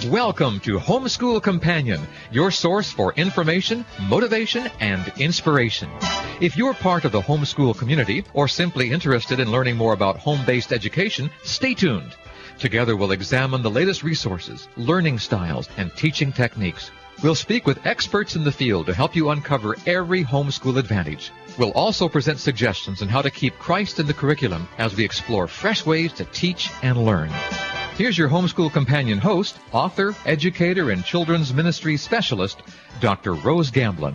Welcome to Homeschool Companion, your source for information, motivation, and inspiration. If you're part of the homeschool community or simply interested in learning more about home-based education, stay tuned. Together we'll examine the latest resources, learning styles, and teaching techniques. We'll speak with experts in the field to help you uncover every homeschool advantage. We'll also present suggestions on how to keep Christ in the curriculum as we explore fresh ways to teach and learn. Here's your Homeschool Companion host, author, educator, and children's ministry specialist, Dr. Rose Gamblin.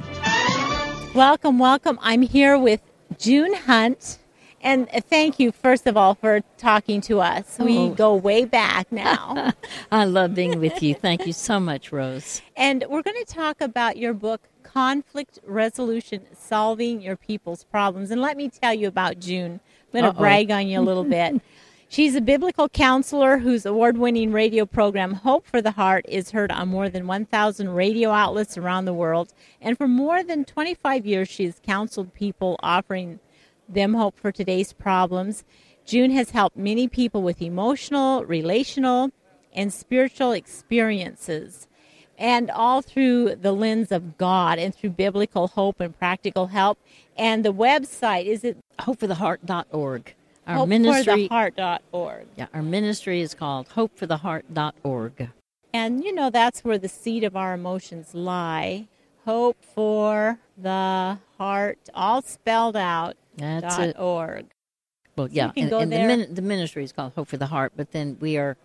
Welcome, welcome. I'm here with June Hunt. And thank you, first of all, for talking to us. We go way back now. I love being with you. Thank you so much, Rose. And we're going to talk about your book, Conflict Resolution, Solving Your People's Problems. And let me tell you about June. I'm going to brag on you a little bit. She's a biblical counselor whose award-winning radio program, Hope for the Heart, is heard on more than 1,000 radio outlets around the world. And for more than 25 years, she has counseled people, offering them hope for today's problems. June has helped many people with emotional, relational, and spiritual experiences, and all through the lens of God and through biblical hope and practical help. And the website, is it hopefortheheart.org. hopefortheheart.org. Yeah, our ministry is called hopefortheheart.org. And, you know, that's where the seed of our emotions lie. Hope for the heart, all spelled out. That's it. .org. Well, yeah, so and the ministry is called Hope for the Heart, but then we are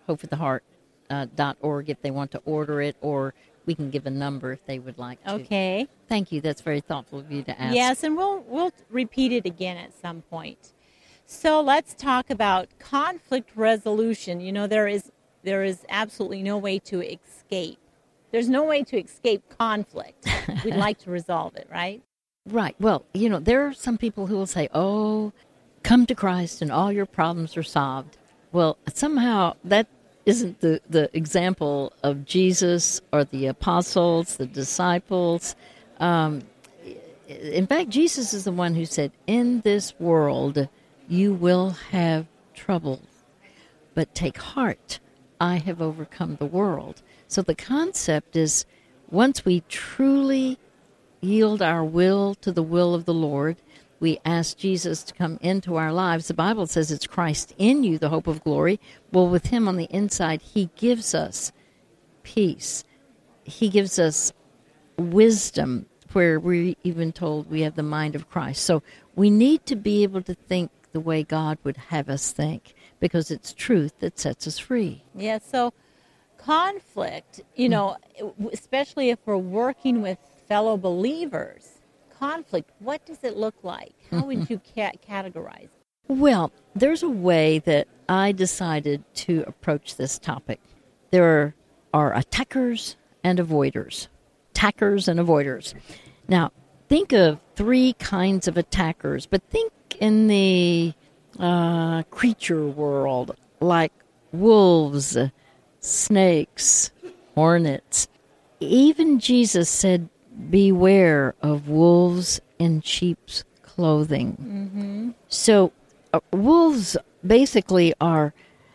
hopefortheheart.org if they want to order it, or we can give a number if they would like to. Okay. Thank you. That's very thoughtful of you to ask. Yes, and we'll repeat it again at some point. So let's talk about conflict resolution. You know, there is absolutely no way to escape. There's no way to escape conflict. We'd like to resolve it, right? Right. Well, you know, there are some people who will say, oh, come to Christ and all your problems are solved. Well, somehow that isn't the example of Jesus or the apostles, the disciples. In fact, Jesus is the one who said, in this world you will have trouble, but take heart, I have overcome the world. So the concept is, once we truly yield our will to the will of the Lord, we ask Jesus to come into our lives. The Bible says it's Christ in you, the hope of glory. Well, with him on the inside, he gives us peace. He gives us wisdom, where we're even told we have the mind of Christ. So we need to be able to think the way God would have us think, because it's truth that sets us free. Yeah, so conflict, you know, especially if we're working with fellow believers, conflict, what does it look like? How would you categorize it? Well, there's a way that I decided to approach this topic. There are attackers and avoiders. Attackers and avoiders. Now, think of three kinds of attackers, but think in the creature world, like wolves, snakes, hornets. Even Jesus said, beware of wolves in sheep's clothing. Mm-hmm. So wolves basically are,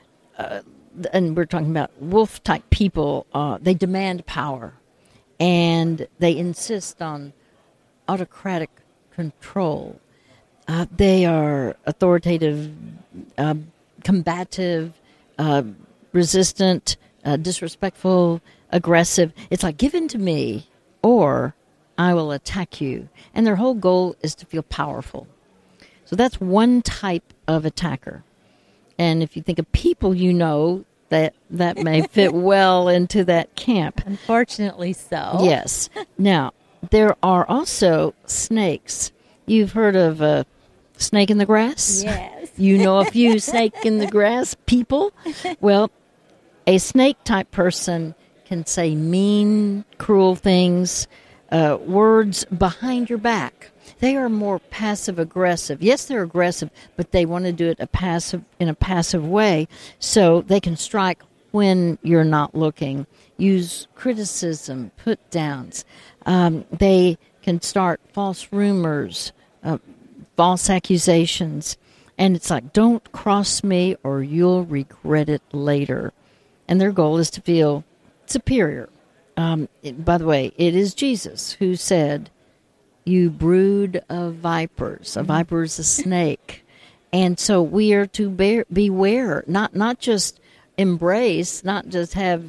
and we're talking about wolf-type people, they demand power, and they insist on autocratic control. They are authoritative, combative, resistant, disrespectful, aggressive. It's like, give in to me, or I will attack you. And their whole goal is to feel powerful. So that's one type of attacker. And if you think of people you know, that may fit well into that camp. Unfortunately so. Yes. Now, there are also snakes. You've heard of a snake in the grass? Yes. You know a few snake in the grass people? Well, a snake-type person can say mean, cruel things, words behind your back. They are more passive-aggressive. Yes, they're aggressive, but they want to do it in a passive way, so they can strike when you're not looking. Use criticism, put-downs. They can start false rumors, false accusations, and it's like, don't cross me or you'll regret it later. And their goal is to feel superior. By the way, it is Jesus who said, "You brood of vipers." A viper is a snake. And so we are to beware, not just embrace, not just have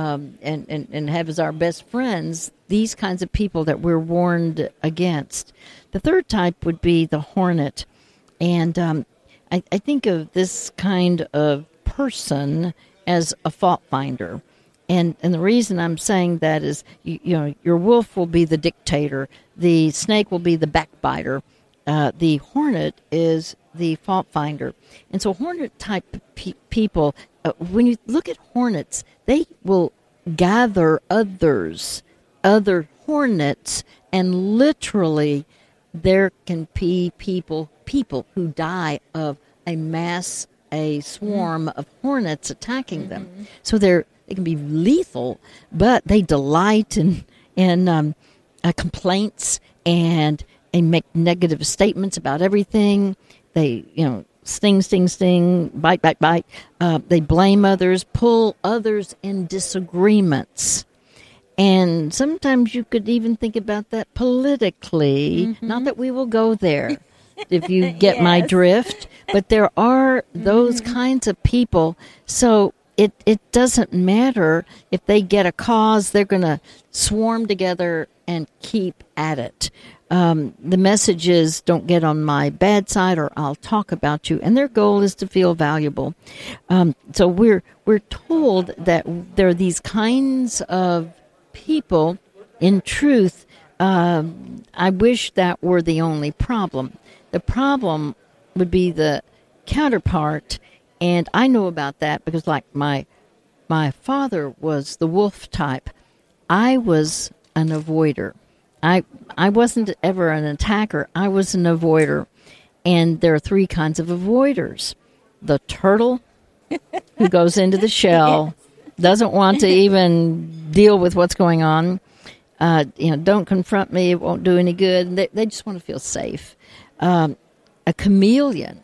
and have as our best friends these kinds of people that we're warned against. The third type would be the hornet. And I think of this kind of person as a fault finder. And the reason I'm saying that is, your wolf will be the dictator. The snake will be the backbiter. The hornet is the fault finder. And so hornet-type people, when you look at hornets, they will gather other hornets, and literally there can be people who die of a swarm of hornets attacking them. So they can be lethal, but they delight in complaints and make negative statements about everything. They, sting, bite. They blame others, pull others in disagreements. And sometimes you could even think about that politically. Not that we will go there, if you get my drift. But there are those kinds of people. So it doesn't matter if they get a cause, they're going to swarm together and keep at it. The message is, don't get on my bad side or I'll talk about you. And their goal is to feel valuable. So we're told that there are these kinds of people. In truth, I wish that were the only problem. The problem would be the counterpart, and I know about that because, like, my father was the wolf type. I was an avoider. I wasn't ever an attacker. I was an avoider. And there are three kinds of avoiders. The turtle, who goes into the shell, doesn't want to even deal with what's going on. Don't confront me, it won't do any good. They just want to feel safe. A chameleon.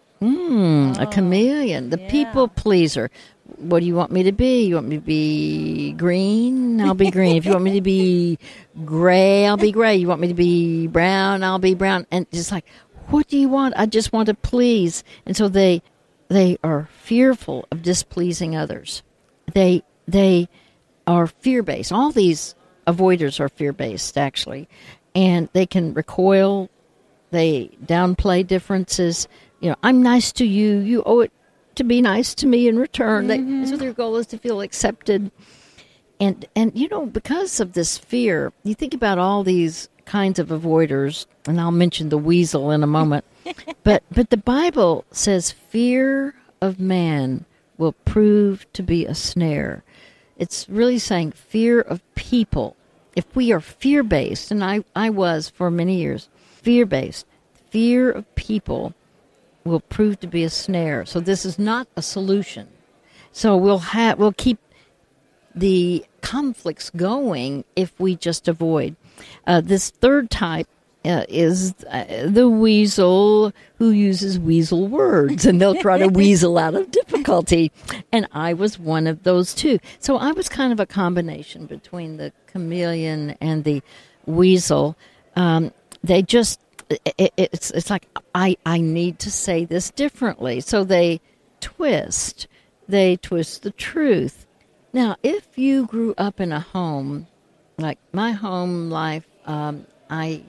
A chameleon. The people pleaser. What do you want me to be? You want me to be green? I'll be green. If you want me to be gray, I'll be gray. You want me to be brown? I'll be brown. And just like, what do you want? I just want to please. And so they are fearful of displeasing others. They are fear-based. All these avoiders are fear-based, actually. And they can recoil. They downplay differences. I'm nice to you. You owe it to be nice to me in return. So their goal is to feel accepted. And because of this fear, you think about all these kinds of avoiders, and I'll mention the weasel in a moment. But the Bible says fear of man will prove to be a snare. It's really saying fear of people. If we are fear-based, and I was for many years, fear-based, fear of people will prove to be a snare. So this is not a solution. So we'll keep the conflicts going if we just avoid. This third type is the weasel who uses weasel words, and they'll try to weasel out of difficulty. And I was one of those too. So I was kind of a combination between the chameleon and the weasel. They just it's like I need to say this differently. So they twist the truth. Now, if you grew up in a home, like my home life, my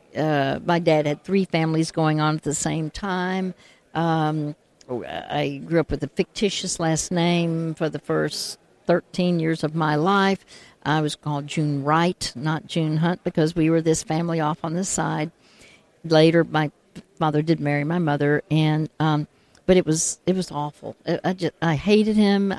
dad had three families going on at the same time. I grew up with a fictitious last name for the first 13 years of my life. I was called June Wright, not June Hunt, because we were this family off on this side. Later, my father did marry my mother, and but it was awful. I hated him.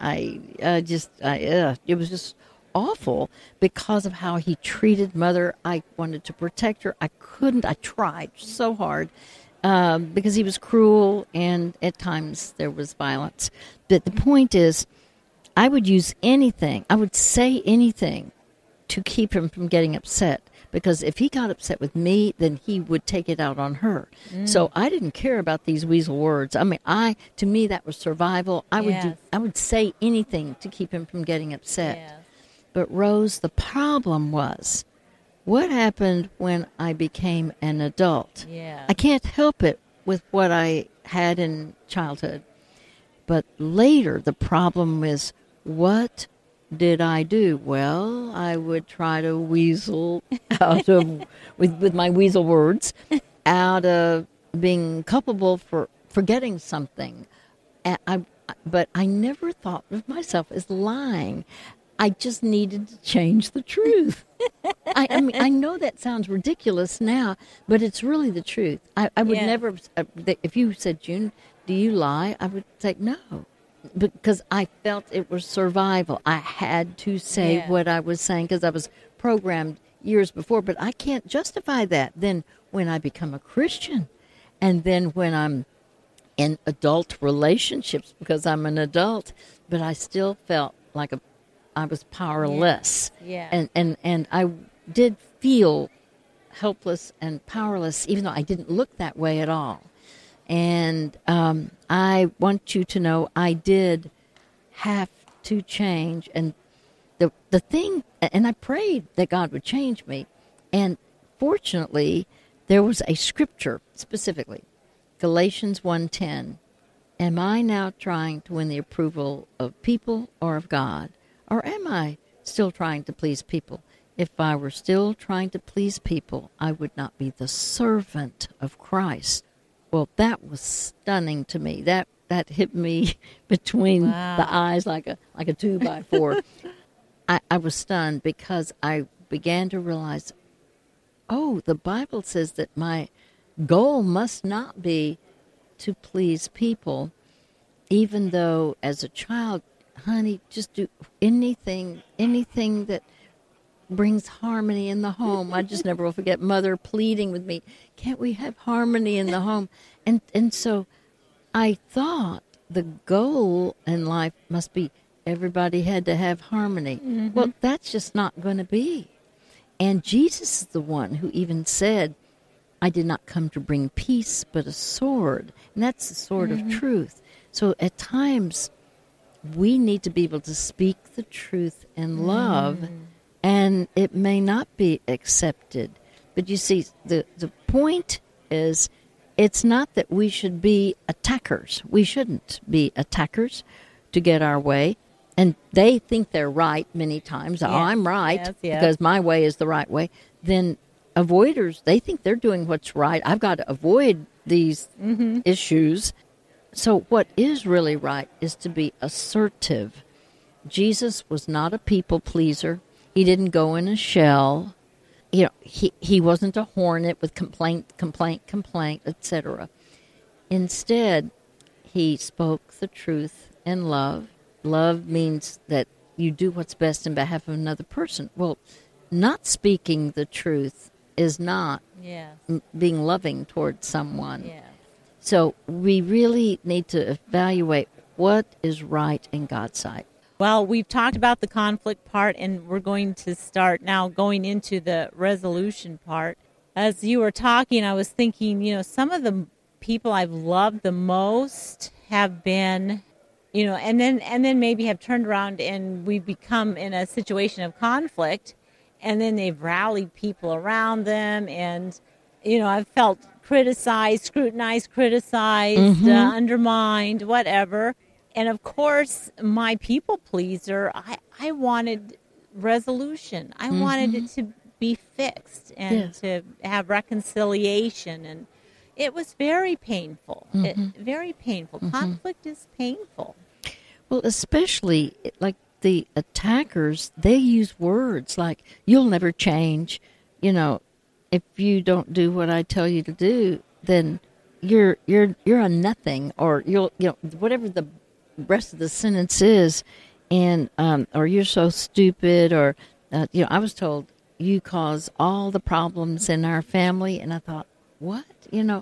It was just awful because of how he treated Mother. I wanted to protect her. I couldn't. I tried so hard because he was cruel, and at times there was violence. But the point is, I would use anything. I would say anything to keep him from getting upset. Because if he got upset with me, then he would take it out on her. So I didn't care about these weasel words. I mean, to me that was survival. I would say anything to keep him from getting upset. But Rose, the problem was, what happened when I became an adult? Yeah. I can't help it with what I had in childhood. But later, the problem is, what did I do? Well, I would try to weasel out of, with my weasel words, out of being culpable for forgetting something. But I never thought of myself as lying. I just needed to change the truth. I mean, I know that sounds ridiculous now, but it's really the truth. I would never, if you said, June, do you lie? I would say no, because I felt it was survival. I had to say what I was saying because I was programmed years before, but I can't justify that. Then when I become a Christian, and then when I'm in adult relationships, because I'm an adult, but I still felt like I was powerless. Yeah. And I did feel helpless and powerless, even though I didn't look that way at all. And I want you to know I did have to change. And the thing, and I prayed that God would change me. And fortunately, there was a scripture specifically, Galatians 1:10. Am I now trying to win the approval of people or of God? Or am I still trying to please people? If I were still trying to please people, I would not be the servant of Christ. Well, that was stunning to me. That hit me between the eyes like a 2x4. I was stunned because I began to realize, oh, the Bible says that my goal must not be to please people, even though as a child, honey, just do anything that brings harmony in the home. I just never will forget Mother pleading with me, can't we have harmony in the home? And so I thought the goal in life must be everybody had to have harmony. Mm-hmm. Well, that's just not going to be. And Jesus is the one who even said, I did not come to bring peace, but a sword. And that's the sword of truth. So at times, we need to be able to speak the truth in love, and it may not be accepted. But you see, the point is, it's not that we should be attackers. We shouldn't be attackers to get our way. And they think they're right many times. Yes. Oh, I'm right because my way is the right way. Then avoiders, they think they're doing what's right. I've got to avoid these issues. So what is really right is to be assertive. Jesus was not a people pleaser. He didn't go in a shell. You know, he wasn't a hornet with complaint, etc. Instead, he spoke the truth in love. Love means that you do what's best in behalf of another person. Well, not speaking the truth is not being loving towards someone. Yeah. So we really need to evaluate what is right in God's sight. Well, we've talked about the conflict part, and we're going to start now going into the resolution part. As you were talking, I was thinking, you know, some of the people I've loved the most have been, you know, and then maybe have turned around and we've become in a situation of conflict, and then they've rallied people around them, and, you know, I've felt criticized, scrutinized, undermined, whatever. And of course, my people pleaser, I wanted resolution. I wanted it to be fixed and to have reconciliation. And it was very painful. Very painful. Conflict is painful. Well, especially like the attackers, they use words like, you'll never change. You know, if you don't do what I tell you to do, then you're a nothing, or whatever the rest of the sentence is, and or you're so stupid, or I was told you cause all the problems in our family, and I thought, what? You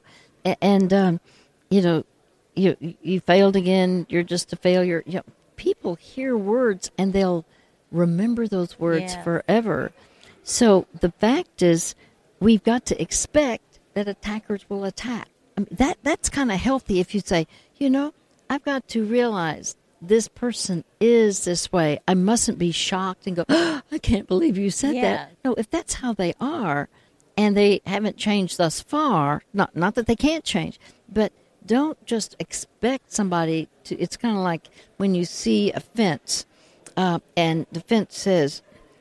failed again. You're just a failure. You know, people hear words and they'll remember those words forever. So the fact is, we've got to expect that attackers will attack. I mean, that's kind of healthy if you say, I've got to realize this person is this way, I mustn't be shocked and go, oh, I can't believe you said that. No, if that's how they are and they haven't changed thus far, not that they can't change, but don't just expect somebody to, it's kind of like when you see a fence and the fence says,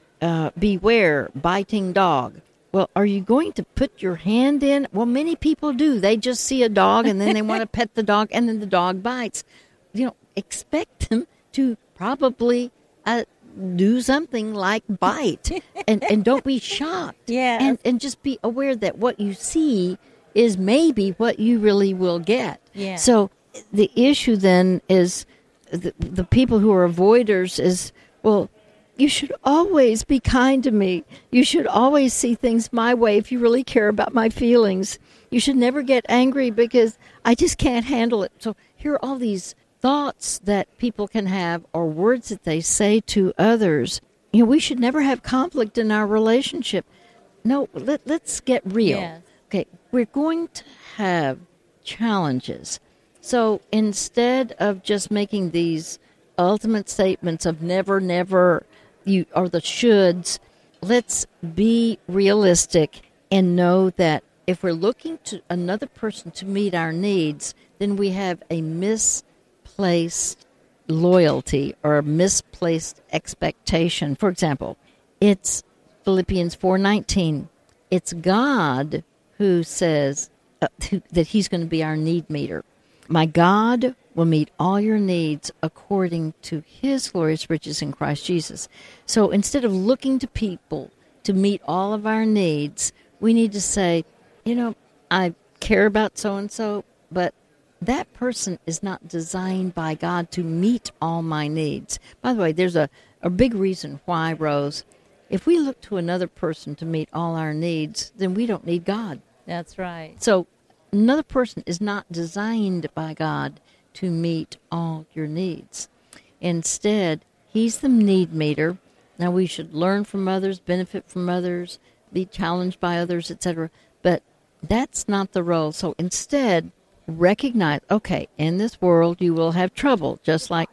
beware, biting dog. Well, are you going to put your hand in? Well, many people do. They just see a dog and then they want to pet the dog and then the dog bites. Expect them to probably do something like bite and don't be shocked. Yeah. And just be aware that what you see is maybe what you really will get. Yeah. So the issue then is the people who are avoiders is, well, you should always be kind to me. You should always see things my way if you really care about my feelings. You should never get angry because I just can't handle it. So here are all these thoughts that people can have or words that they say to others. We should never have conflict in our relationship. No, let's get real. Yes. Okay, we're going to have challenges. So instead of just making these ultimate statements of never, never, you or the shoulds, let's be realistic and know that if we're looking to another person to meet our needs, then we have a misplaced loyalty or a misplaced expectation. For example, it's Philippians 4:19. It's God who says that he's going to be our need meter. My God will meet all your needs according to his glorious riches in Christ Jesus. So instead of looking to people to meet all of our needs, we need to say, I care about so-and-so, but that person is not designed by God to meet all my needs. By the way, there's a big reason why, Rose, if we look to another person to meet all our needs, then we don't need God. That's right. So another person is not designed by God to meet all your needs. Instead, he's the need meter. Now, we should learn from others, benefit from others, be challenged by others, etc. But that's not the role. So instead, recognize, okay, in this world you will have trouble, just like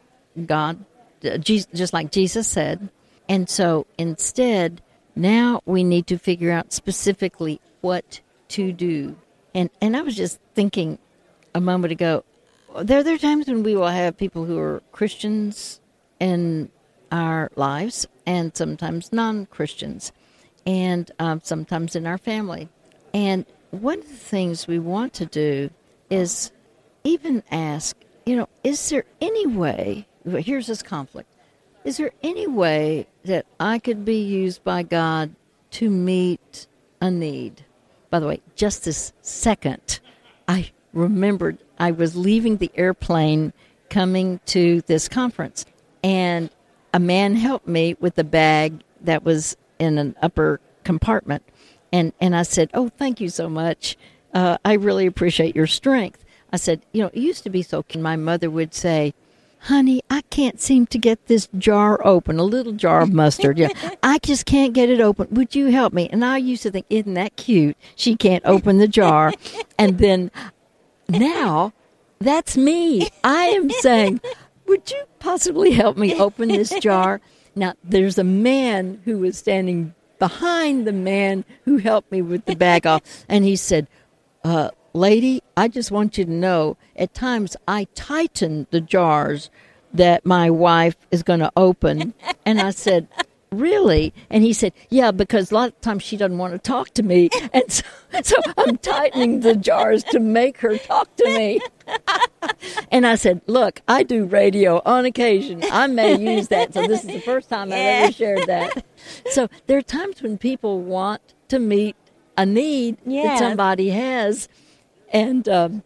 Jesus said. And so instead, now we need to figure out specifically what to do. And I was just thinking a moment ago, there are times when we will have people who are Christians in our lives and sometimes non-Christians and sometimes in our family. And one of the things we want to do is even ask, is there any way, here's this conflict, is there any way that I could be used by God to meet a need? By the way, just this second, I remembered I was leaving the airplane coming to this conference, and a man helped me with the bag that was in an upper compartment. And I said, oh, thank you so much. I really appreciate your strength. I said, it used to be so my mother would say, honey, I can't seem to get this jar open, a little jar of mustard. Yeah, I just can't get it open. Would you help me? And I used to think, isn't that cute? She can't open the jar. And then now, that's me. I am saying, would you possibly help me open this jar? Now, there's a man who was standing behind the man who helped me with the bag off. And he said, lady, I just want you to know, at times I tighten the jars that my wife is going to open. And I said, really? And he said, yeah, because a lot of times she doesn't want to talk to me. And so I'm tightening the jars to make her talk to me. And I said, look, I do radio on occasion. I may use that. So this is the first time I've ever shared that. So there are times when people want to meet a need that somebody has. And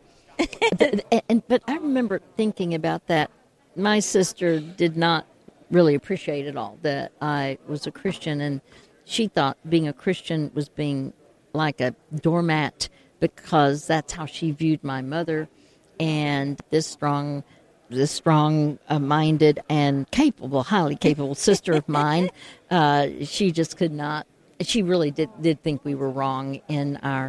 but I remember thinking about that. My sister did not really appreciate at all that I was a Christian, and she thought being a Christian was being like a doormat because that's how she viewed my mother. And this strong-minded and capable, highly capable sister of mine, she just could not. She really did think we were wrong in our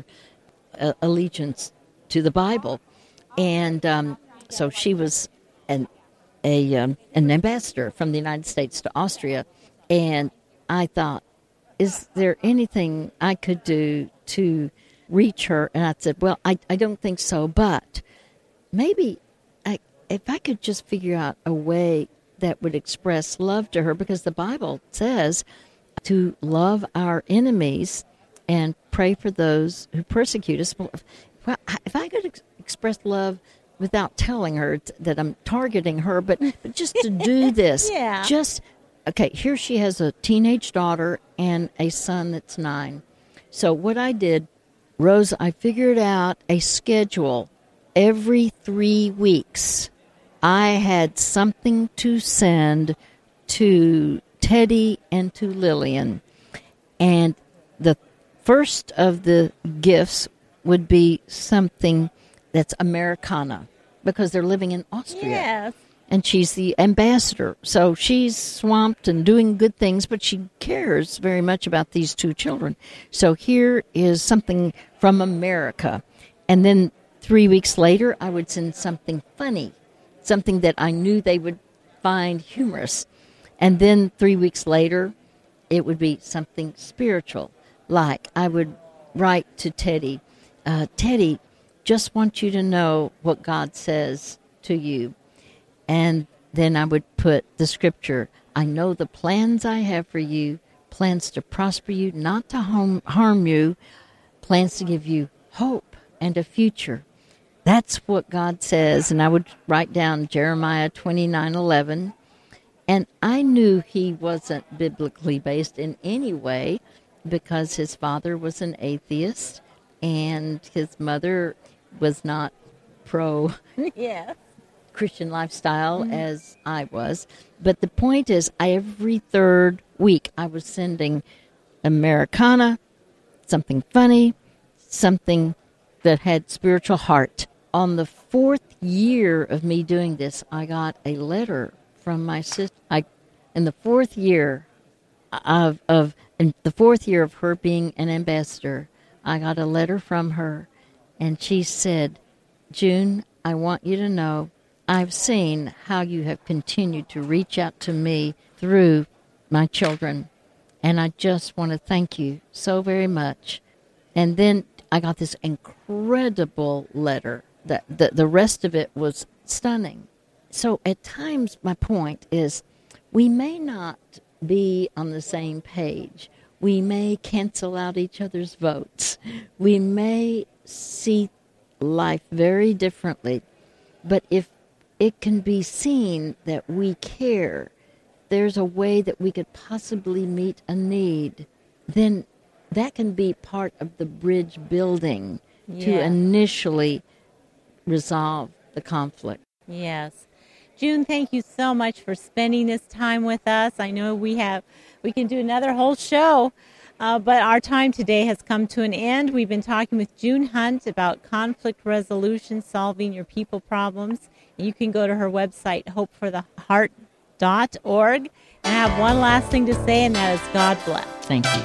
allegiance to the Bible, and so she was an ambassador from the United States to Austria, and I thought, is there anything I could do to reach her? And I said, well, I don't think so, but maybe if I could just figure out a way that would express love to her, because the Bible says to love our enemies and pray for those who persecute us. Well, if I could express love without telling her that I'm targeting her, but just to do this, okay, here she has a teenage daughter and a son that's 9. So what I did, Rose, I figured out a schedule. Every 3 weeks, I had something to send to Teddy and to Lillian. And the first of the gifts would be something that's Americana, because they're living in Austria. Yes. And she's the ambassador. So she's swamped and doing good things, but she cares very much about these 2 children. So here is something from America. And then 3 weeks later, I would send something funny, something that I knew they would find humorous. And then 3 weeks later, it would be something spiritual. Like I would write to Teddy, Teddy, just want you to know what God says to you. And then I would put the scripture, I know the plans I have for you, plans to prosper you, not to harm you, plans to give you hope and a future. That's what God says. And I would write down Jeremiah 29:11. And I knew he wasn't biblically based in any way, because his father was an atheist and his mother was not pro Christian lifestyle as I was. But the point is, every 3rd week I was sending Americana, something funny, something that had spiritual heart. On the 4th year of me doing this, I got a letter from my sister. In the 4th year in the 4th year of her being an ambassador, I got a letter from her, and she said, June, I want you to know I've seen how you have continued to reach out to me through my children, and I just want to thank you so very much. And then I got this incredible letter. The rest of it was stunning. So at times, my point is, we may not be on the same page. We may cancel out each other's votes. We may see life very differently. But if it can be seen that we care, there's a way that we could possibly meet a need, then that can be part of the bridge building to initially resolve the conflict. Yes. June, thank you so much for spending this time with us. I know we can do another whole show, but our time today has come to an end. We've been talking with June Hunt about conflict resolution, solving your people problems. You can go to her website, hopefortheheart.org. And I have one last thing to say, and that is God bless. Thank you.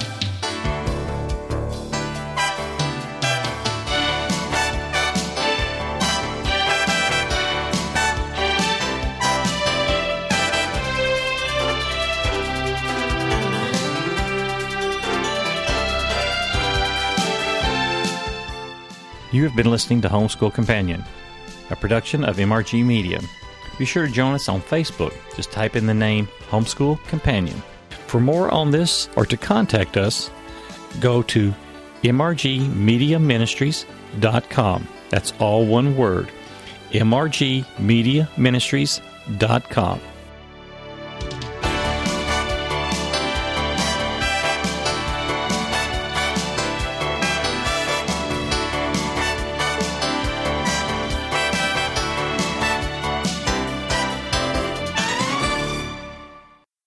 You have been listening to Homeschool Companion, a production of MRG Media. Be sure to join us on Facebook. Just type in the name Homeschool Companion. For more on this or to contact us, go to mrgmediaministries.com. That's all one word, mrgmediaministries.com.